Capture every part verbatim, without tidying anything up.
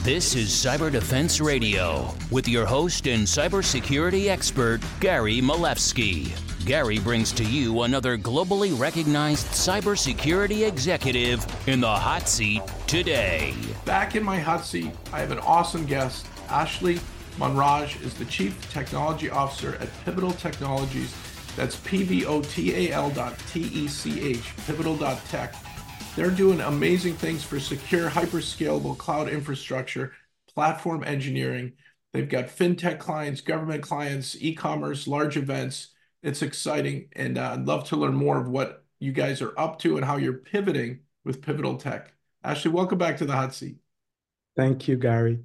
This is Cyber Defense Radio with your host and cybersecurity expert, Gary Malevsky. Gary brings to you another globally recognized cybersecurity executive in the hot seat today. Back in my hot seat, I have an awesome guest. Ashley Monraj is the Chief Technology Officer at Pivotal Technologies. That's P V O T A L dot T E C H, pivotal dot tech. They're doing amazing things for secure, hyperscalable cloud infrastructure, platform engineering. They've got fintech clients, government clients, e-commerce, large events. It's exciting, and uh, I'd love to learn more of what you guys are up to and how you're pivoting with Pivotal Tech. Ashley, welcome back to the hot seat. Thank you, Gary.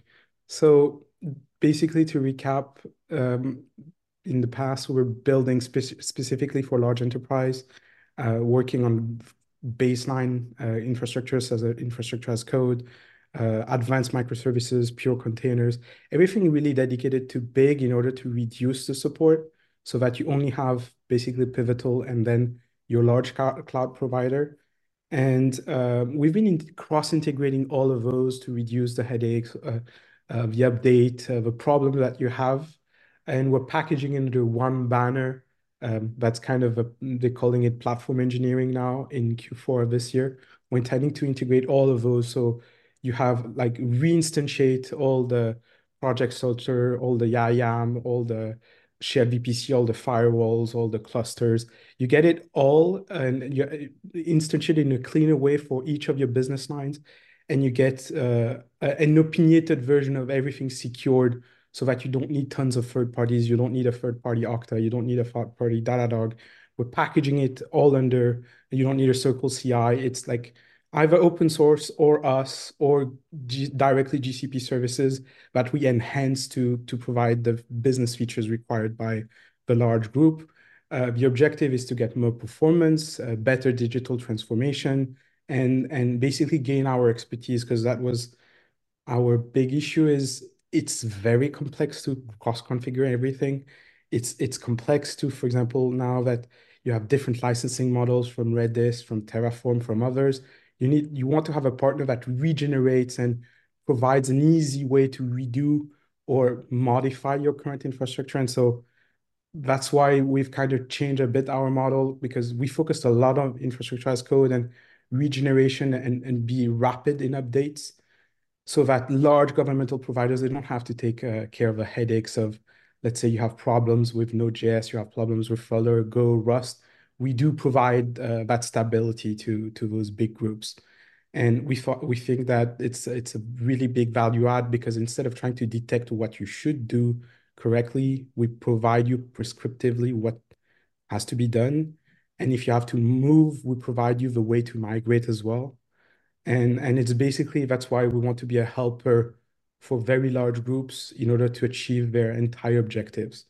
So basically, to recap, um, in the past, we were building spe- specifically for large enterprise, uh, working on baseline uh, infrastructure, such as infrastructure as code, uh, advanced microservices, pure containers, everything really dedicated to big in order to reduce the support so that you only have basically Pivotal and then your large ca- cloud provider. And uh, we've been in cross-integrating all of those to reduce the headaches, uh, uh, the update, uh, the problem that you have. And we're packaging into one banner. Um, that's kind of, a, they're calling it platform engineering now in Q four of this year. We're intending to integrate all of those. So you have like reinstantiate all the project filter, all the YAYAM, all the shared V P C, all the firewalls, all the clusters. You get it all and you instantiate in a cleaner way for each of your business lines. And you get uh, an opinionated version of everything secured so that you don't need tons of third parties. You don't need a third-party Okta. You don't need a third-party Datadog. We're packaging it all under, you don't need a Circle C I. It's like either open source or us or G- directly G C P services that we enhance to, to provide the business features required by the large group. Uh, the objective is to get more performance, uh, better digital transformation, and, and basically gain our expertise, because that was our big issue is it's very complex to cross-configure everything. It's it's complex to, for example, now that you have different licensing models from Redis, from Terraform, from others, you need you want to have a partner that regenerates and provides an easy way to redo or modify your current infrastructure. And so that's why we've kind of changed a bit our model, because we focused a lot on infrastructure as code and regeneration and, and be rapid in updates, so that large governmental providers, they don't have to take uh, care of the headaches of, let's say you have problems with Node.js, you have problems with Flutter, Go, Rust. We do provide uh, that stability to, to those big groups. And we thought we think that it's it's a really big value add, because instead of trying to detect what you should do correctly, we provide you prescriptively what has to be done. And if you have to move, we provide you the way to migrate as well. And, and it's basically, that's why we want to be a helper for very large groups in order to achieve their entire objectives.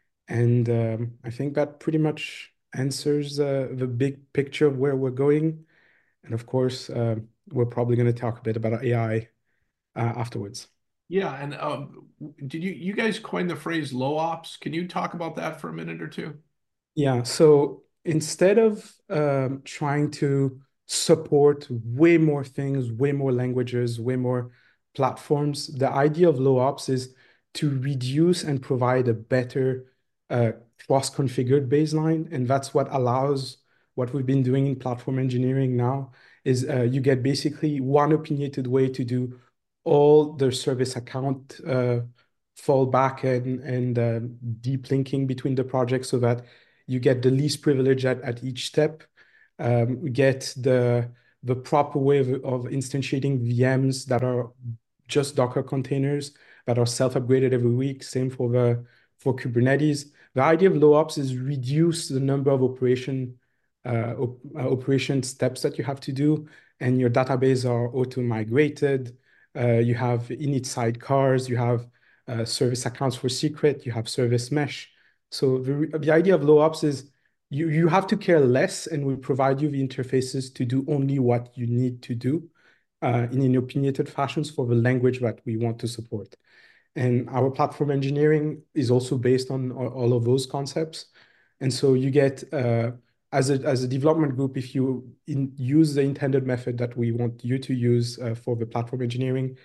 And um, I think that pretty much answers uh, the big picture of where we're going. And of course, uh, we're probably going to talk a bit about A I uh, afterwards. Yeah, and um, did you you guys coin the phrase low ops? Can you talk about that for a minute or two? Yeah, so instead of um, trying to support way more things, way more languages, way more platforms, the idea of low ops is to reduce and provide a better uh, cross-configured baseline. And that's what allows what we've been doing in platform engineering now is uh, you get basically one opinionated way to do all the service account uh, fallback and, and uh, deep linking between the projects, so that you get the least privilege at, at each step. Um, we get the, the proper way of, of instantiating V Ms that are just Docker containers that are self-upgraded every week. Same for the for Kubernetes. The idea of low ops is reduce the number of operation uh, op uh, operation steps that you have to do, and your database are auto-migrated. Uh, you have init sidecars, you have uh, service accounts for secret, you have service mesh. So the, the idea of low ops is you, you have to care less, and we provide you the interfaces to do only what you need to do uh, in an opinionated fashions for the language that we want to support. And our platform engineering is also based on all of those concepts. And so you get, uh, as, a, as a development group, if you in, use the intended method that we want you to use uh, for the platform engineering,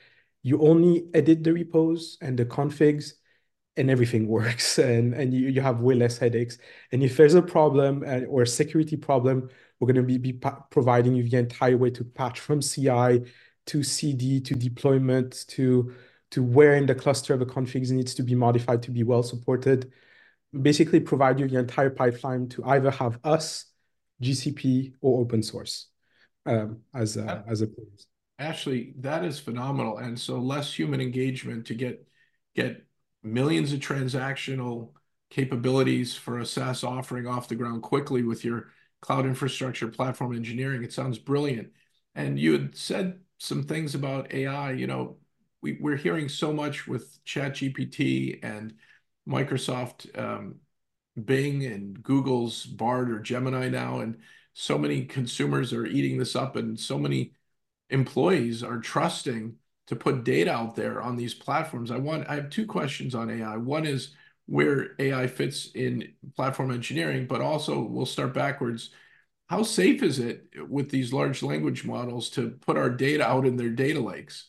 You only edit the repos and the configs, and everything works, and and you, you have way less headaches. And if there's a problem uh, or a security problem, we're going to be, be providing you the entire way to patch from C I to C D to deployment to to where in the cluster the configs needs to be modified to be well supported. Basically provide you the entire pipeline to either have us, G C P, or open source um, as a, as a Ashley, that is phenomenal. And so less human engagement to get get millions of transactional capabilities for a SaaS offering off the ground quickly with your cloud infrastructure platform engineering. It sounds brilliant. And you had said some things about A I. You know, we, we're hearing so much with ChatGPT and Microsoft um, Bing and Google's Bard or Gemini now, and so many consumers are eating this up, and so many employees are trusting to put data out there on these platforms. I want, I have two questions on A I. One is where A I fits in platform engineering, but also we'll start backwards. How safe is it with these large language models to put our data out in their data lakes?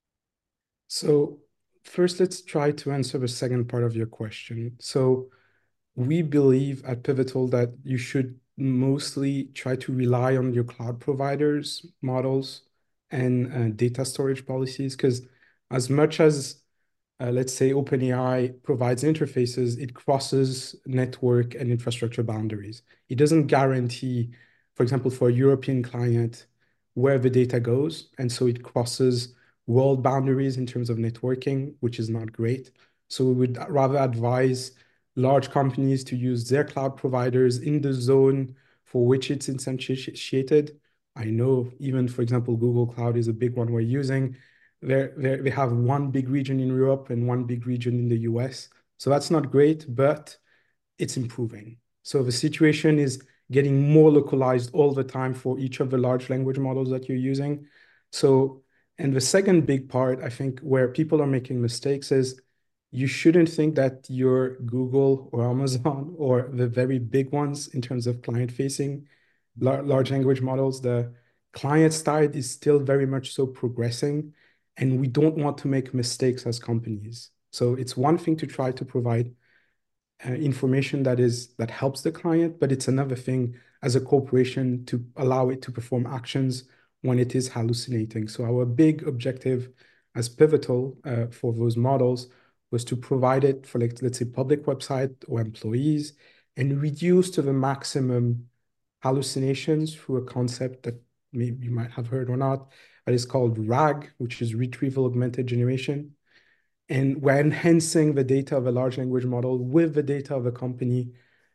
So first, let's try to answer the second part of your question. So we believe at Pivotal that you should mostly try to rely on your cloud providers, models, and uh, data storage policies, because as much as, uh, let's say, OpenAI provides interfaces, it crosses network and infrastructure boundaries. It doesn't guarantee, for example, for a European client, where the data goes. And so it crosses world boundaries in terms of networking, which is not great. So we would rather advise large companies to use their cloud providers in the zone for which it's instantiated. I know even, for example, Google Cloud is a big one we're using. They're, they're, they have one big region in Europe and one big region in the U S. So that's not great, but it's improving. So the situation is getting more localized all the time for each of the large language models that you're using. So, and the second big part, I think, where people are making mistakes is you shouldn't think that your Google or Amazon or the very big ones in terms of client-facing large language models, the client side is still very much so progressing, and we don't want to make mistakes as companies. So it's one thing to try to provide uh, information that is that helps the client, but it's another thing as a corporation to allow it to perform actions when it is hallucinating. So our big objective as Pivotal uh, for those models was to provide it for, like, let's say, public website or employees, and reduce to the maximum hallucinations through a concept that maybe you might have heard or not, that is called RAG, which is Retrieval Augmented Generation. And we're enhancing the data of a large language model with the data of a company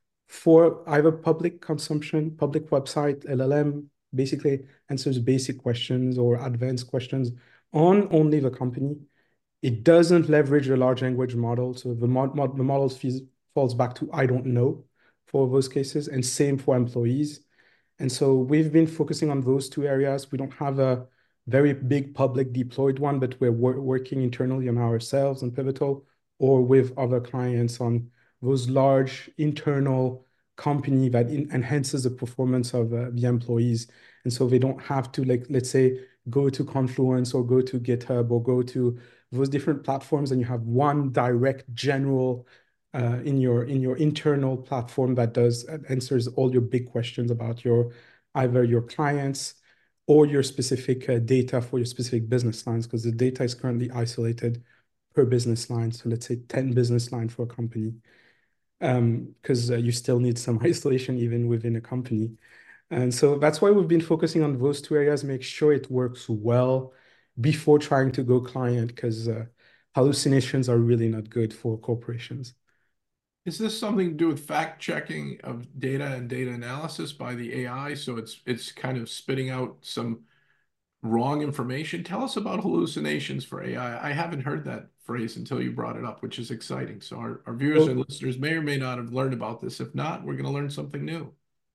for either public consumption, public website, L L M, basically answers basic questions or advanced questions on only the company. It doesn't leverage the large language model. So the, mod, mod, the model falls back to I don't know for those cases, and same for employees. And so we've been focusing on those two areas. We don't have a very big public deployed one, but we're wor working internally on ourselves on Pivotal or with other clients on those large internal company that in, enhances the performance of uh, the employees. And so they don't have to, like, let's say, go to Confluence or go to GitHub or go to those different platforms, and you have one direct general uh, in your in your internal platform that does answers all your big questions about your either your clients or your specific uh, data for your specific business lines, because the data is currently isolated per business line. So let's say ten business line for a company, because um, uh, you still need some isolation even within a company. And so that's why we've been focusing on those two areas, make sure it works well before trying to go client, because uh, hallucinations are really not good for corporations. Is this something to do with fact checking of data and data analysis by the A I? So it's it's kind of spitting out some wrong information. Tell us about hallucinations for A I. I haven't heard that phrase until you brought it up, which is exciting. So our, our viewers So, and listeners may or may not have learned about this. If not, we're going to learn something new.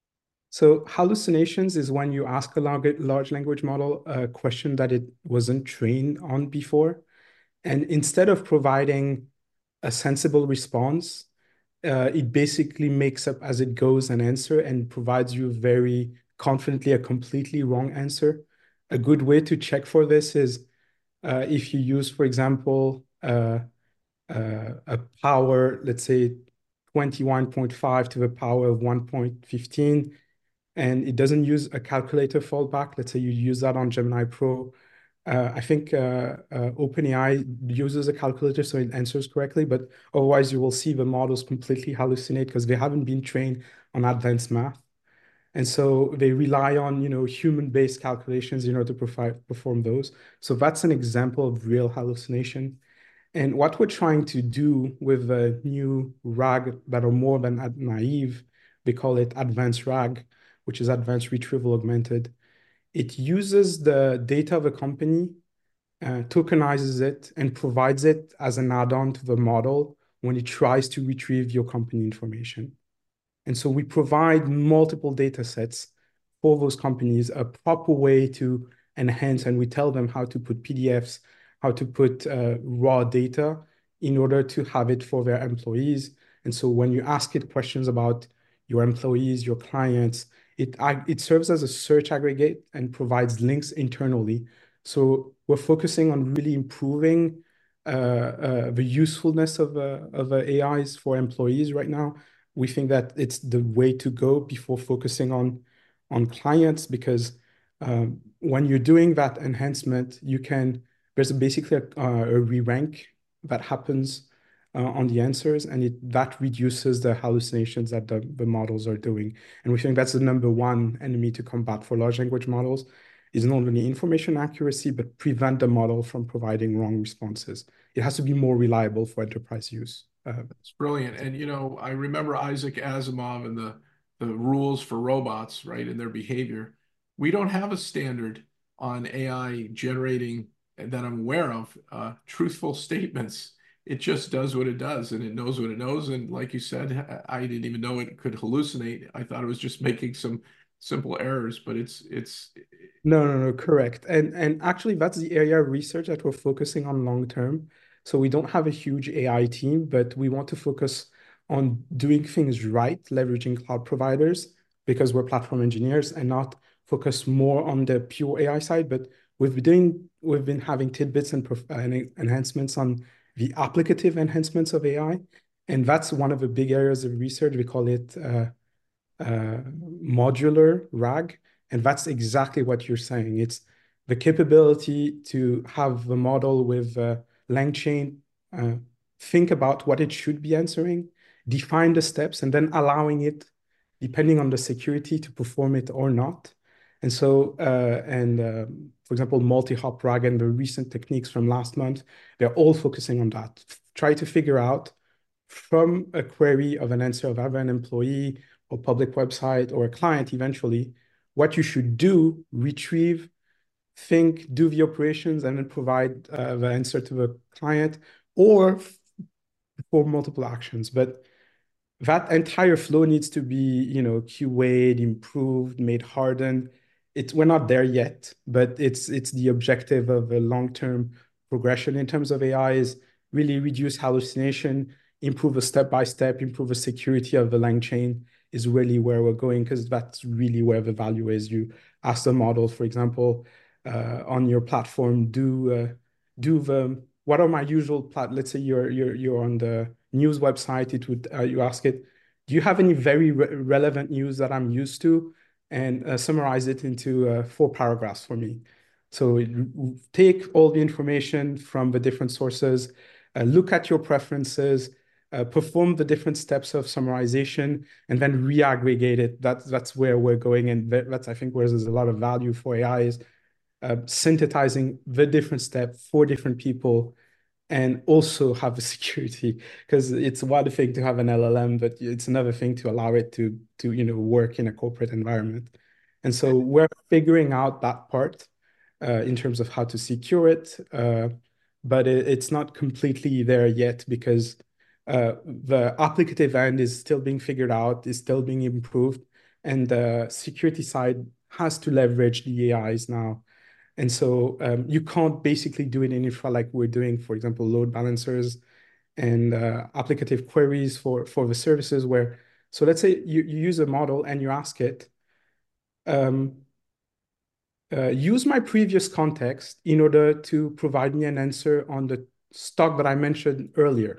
So hallucinations is when you ask a large language model a question that it wasn't trained on before. And instead of providing a sensible response, uh, it basically makes up as it goes an answer and provides you very confidently a completely wrong answer. A good way to check for this is uh, if you use, for example, uh, uh, a power, let's say twenty-one point five to the power of one point one five, and it doesn't use a calculator fallback, let's say you use that on Gemini Pro, uh, I think uh, uh, OpenAI uses a calculator so it answers correctly, but otherwise you will see the models completely hallucinate because they haven't been trained on advanced math. And so they rely on, you know, human-based calculations in order to provide, perform those. So that's an example of real hallucination. And what we're trying to do with the new RAG that are more than naive, they call it advanced RAG, which is advanced retrieval augmented. It uses the data of a company, uh, tokenizes it, and provides it as an add-on to the model when it tries to retrieve your company information. And so we provide multiple data sets for those companies, a proper way to enhance, and we tell them how to put P D Fs, how to put uh, raw data in order to have it for their employees. And so when you ask it questions about your employees, your clients, it, it serves as a search aggregate and provides links internally. So we're focusing on really improving uh, uh, the usefulness of, uh, of uh, A Is for employees right now. We think that it's the way to go before focusing on, on clients, because um, when you're doing that enhancement, you can, there's basically a, a re-rank that happens uh, on the answers, and it, that reduces the hallucinations that the, the models are doing. And we think that's the number one enemy to combat for large language models, is not only information accuracy, but prevent the model from providing wrong responses. It has to be more reliable for enterprise use. Uh, It's brilliant. And, you know, I remember Isaac Asimov and the, the rules for robots, right, and their behavior. We don't have a standard on A I generating, that I'm aware of, uh, truthful statements. It just does what it does, and it knows what it knows. And like you said, I didn't even know it could hallucinate. I thought it was just making some simple errors, but it's it's No, no, no, correct. And and actually that's the area of research that we're focusing on long term. So we don't have a huge A I team, but we want to focus on doing things right, leveraging cloud providers because we're platform engineers, and not focus more on the pure A I side. But we've been doing, we've been having tidbits and, and enhancements on the applicative enhancements of A I. And that's one of the big areas of research. We call it uh, uh, modular RAG. And that's exactly what you're saying. It's the capability to have the model with uh, LangChain uh, think about what it should be answering, define the steps, and then allowing it, depending on the security, to perform it or not. And so, uh, and uh, for example, multi-hop RAG and the recent techniques from last month, they're all focusing on that. Try to figure out from a query of an answer of either an employee or public website or a client eventually, what you should do, retrieve, think, do the operations, and then provide uh, the answer to the client, or for multiple actions. But that entire flow needs to be, you know, Q A'd, improved, made hardened. It's, we're not there yet, but it's it's the objective of a long-term progression in terms of A I is really reduce hallucination, improve a step-by-step, improve the security of the LangChain is really where we're going, because that's really where the value is. You ask the model, for example, uh, on your platform, do uh, do the what are my usual plat? Let's say you're you're you're on the news website. It would uh, you ask it, do you have any very re relevant news that I'm used to, and uh, summarize it into uh, four paragraphs for me. So it, take all the information from the different sources, uh, look at your preferences, uh, perform the different steps of summarization, and then reaggregate it. That's that's where we're going, and that's I think where there's a lot of value for A I is uh, synthesizing the different steps for different people, and also have the security, because it's one thing to have an L L M, but it's another thing to allow it to to you know work in a corporate environment. And so we're figuring out that part uh, in terms of how to secure it, uh, but it, it's not completely there yet because uh, the applicative end is still being figured out, is still being improved, and the security side has to leverage the A Is now. And so um, you can't basically do it in infra like we're doing, for example, load balancers and uh, applicative queries for, for the services where, so let's say you, you use a model and you ask it, um, uh, use my previous context in order to provide me an answer on the stock that I mentioned earlier.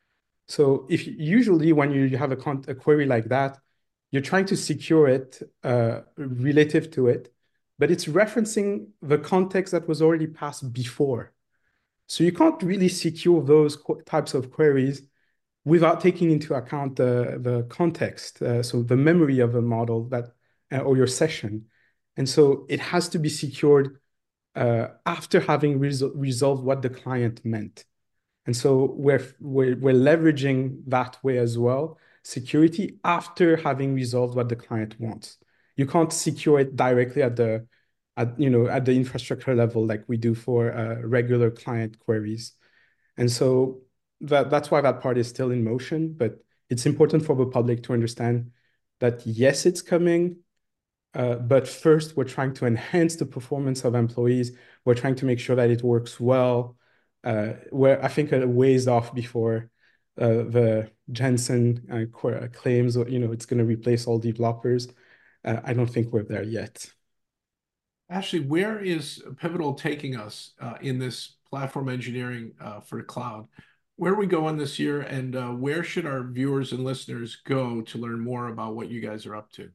So if usually when you have a, con a query like that, you're trying to secure it uh, relative to it, but it's referencing the context that was already passed before. So you can't really secure those types of queries without taking into account the, the context, uh, so the memory of a model that uh, or your session. And so it has to be secured uh, after having resol resolved what the client meant. And so we're, we're, we're leveraging that way as well, security after having resolved what the client wants. You can't secure it directly at the, at, you know, at the infrastructure level like we do for uh, regular client queries. And so that, that's why that part is still in motion, but it's important for the public to understand that yes, it's coming, uh, but first we're trying to enhance the performance of employees. We're trying to make sure that it works well. Uh, where I think a ways off before uh, the Jensen uh, claims, you know, it's going to replace all developers. Uh, I don't think we're there yet. Ashley, where is Pivotal taking us uh, in this platform engineering uh, for the cloud? Where are we going this year, and uh, where should our viewers and listeners go to learn more about what you guys are up to?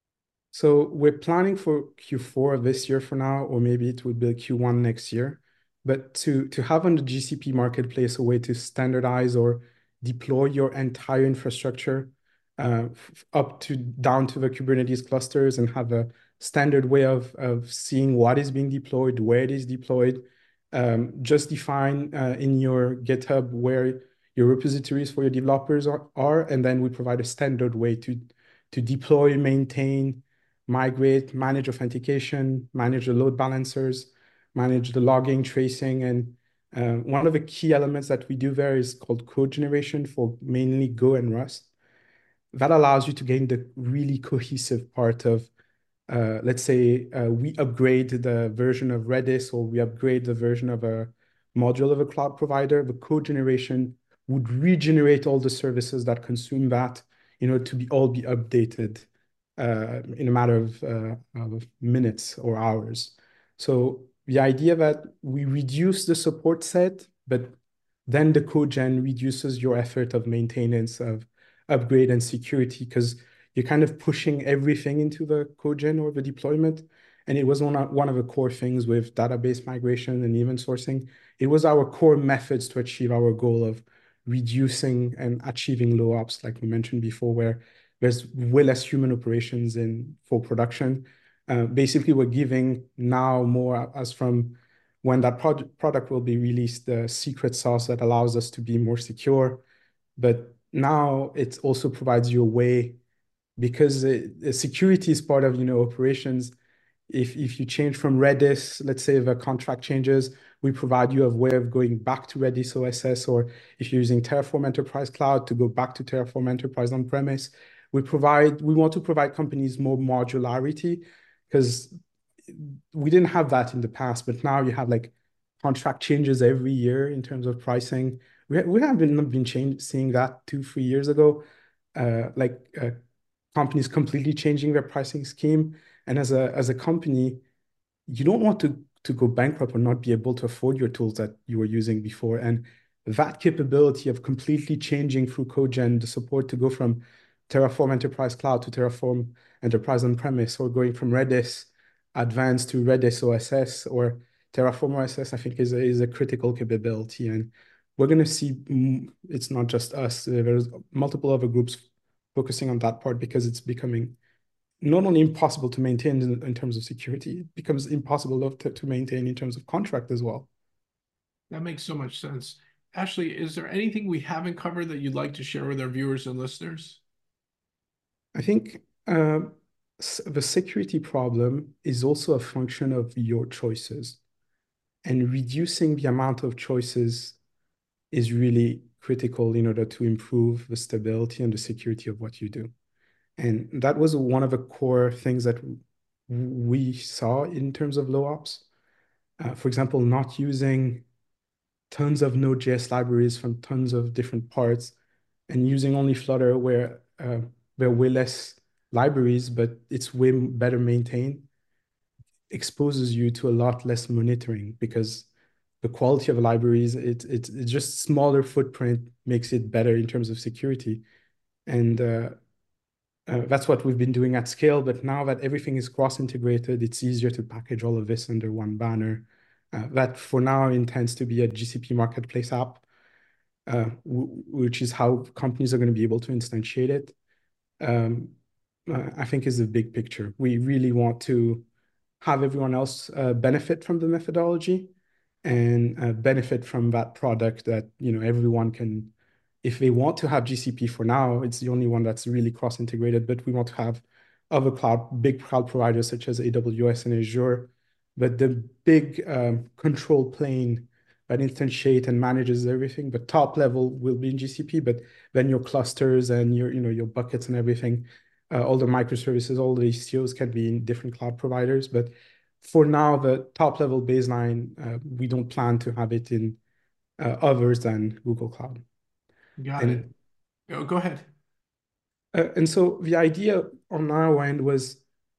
So we're planning for Q four this year for now, or maybe it would be Q one next year. But to, to have on the G C P marketplace a way to standardize or deploy your entire infrastructure uh, up to down to the Kubernetes clusters and have a standard way of, of seeing what is being deployed, where it is deployed. Um, just define uh, in your GitHub where your repositories for your developers are, are, and then we provide a standard way to, to deploy, maintain, migrate, manage authentication, manage the load balancers, manage the logging, tracing. And uh, one of the key elements that we do there is called code generation for mainly Go and Rust. That allows you to gain the really cohesive part of, uh, let's say uh, we upgrade the version of Redis or we upgrade the version of a module of a cloud provider, the code generation would regenerate all the services that consume that, you know, to be all be updated uh, in a matter of, uh, of minutes or hours. So the idea that we reduce the support set, but then the code gen reduces your effort of maintenance, of upgrade and security, because you're kind of pushing everything into the code gen or the deployment. And it was one of, one of the core things with database migration and event sourcing. It was our core methods to achieve our goal of reducing and achieving low ops, like we mentioned before, where there's way less human operations in for production. Uh, basically, we're giving now more as from when that product product will be released, the secret sauce that allows us to be more secure. But now it also provides you a way, because it, security is part of, you know, operations. If, if you change from Redis, let's say the contract changes, we provide you a way of going back to Redis O S S, or if you're using Terraform Enterprise Cloud to go back to Terraform Enterprise on-premise. We provide, we want to provide companies more modularity, because we didn't have that in the past, but now you have like contract changes every year in terms of pricing. We, we have been, been change, seeing that two, three years ago, uh, like uh, companies completely changing their pricing scheme. And as a, as a company, you don't want to, to go bankrupt or not be able to afford your tools that you were using before. And that capability of completely changing through CodeGen, the support to go from Terraform Enterprise Cloud to Terraform Enterprise on-premise, or going from Redis Advanced to Redis O S S or Terraform O S S, I think is a, is a critical capability. And we're going to see, it's not just us, there's multiple other groups focusing on that part, because it's becoming not only impossible to maintain in, in terms of security, it becomes impossible to, to maintain in terms of contract as well. That makes so much sense. Ashley, is there anything we haven't covered that you'd like to share with our viewers and listeners? I think uh, the security problem is also a function of your choices, and reducing the amount of choices is really critical in order to improve the stability and the security of what you do. And that was one of the core things that we saw in terms of low ops. Uh, for example, not using tons of Node.js libraries from tons of different parts, and using only Flutter where uh, there are way less libraries, but it's way better maintained. exposes you to a lot less monitoring because the quality of libraries, it, it, it's just smaller footprint makes it better in terms of security. And uh, uh, that's what we've been doing at scale. But now that everything is cross-integrated, it's easier to package all of this under one banner. Uh, that for now intends to be a G C P marketplace app, uh, which is how companies are going to be able to instantiate it. Um, uh, I think is the big picture. We really want to have everyone else uh, benefit from the methodology and uh, benefit from that product that, you know, everyone can, if they want to have G C P for now, it's the only one that's really cross-integrated, but we want to have other cloud, big cloud providers such as A W S and Azure. But the big um, control plane that instantiates and manages everything, but top level will be in G C P, but then your clusters and your, you know, your buckets and everything, uh, all the microservices, all the H C Os can be in different cloud providers. But for now, the top level baseline, uh, we don't plan to have it in uh, others than Google Cloud. Got and, it. Oh, go ahead. Uh, and so the idea on our end was,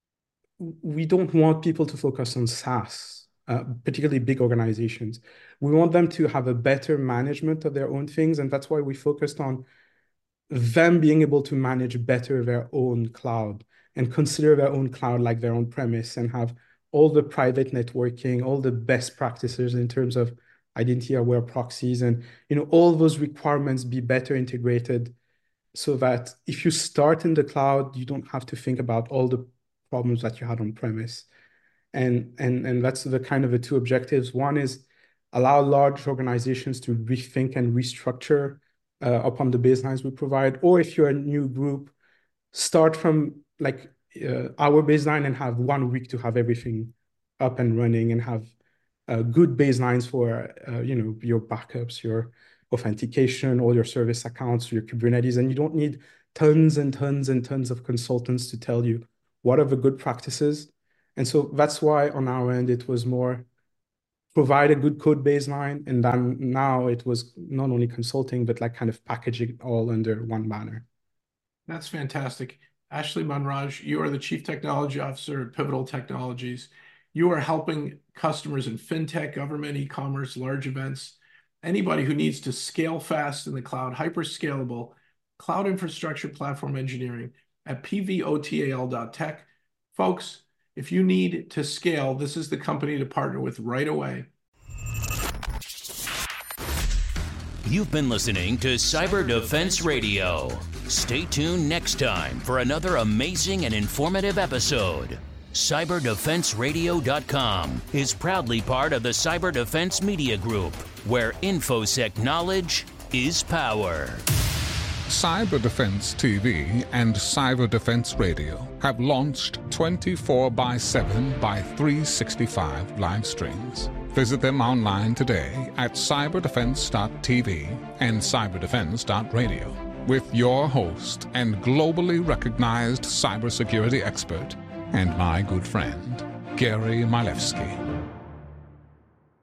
we don't want people to focus on SaaS, uh, particularly big organizations. We want them to have a better management of their own things. And that's why we focused on them being able to manage better their own cloud and consider their own cloud like their own premise and have all the private networking, all the best practices in terms of identity-aware proxies and, you know, all those requirements be better integrated so that if you start in the cloud, you don't have to think about all the problems that you had on premise. And, and, and that's the kind of the two objectives. One is allow large organizations to rethink and restructure uh, upon the baselines we provide. Or if you're a new group, start from like uh, our baseline and have one week to have everything up and running and have uh, good baselines for uh, you know, your backups, your authentication, all your service accounts, your Kubernetes. And you don't need tons and tons and tons of consultants to tell you what are the good practices. And so that's why on our end, it was more provide a good code baseline. And then now it was not only consulting, but like kind of packaging all under one banner. That's fantastic. Ashley Manraj, you are the Chief Technology Officer at Pivotal Technologies. You are helping customers in fintech, government, e-commerce, large events, anybody who needs to scale fast in the cloud, hyper-scalable, cloud infrastructure platform engineering at pivotal dot tech. Folks, if you need to scale, this is the company to partner with right away. You've been listening to Cyber Defense Radio. Stay tuned next time for another amazing and informative episode. cyber defense radio dot com is proudly part of the Cyber Defense Media Group, where InfoSec knowledge is power. Cyber Defense T V and Cyber Defense Radio have launched twenty-four by seven by three sixty-five live streams. Visit them online today at cyber defense dot t v and cyber defense dot radio with your host and globally recognized cybersecurity expert and my good friend, Gary Milewski.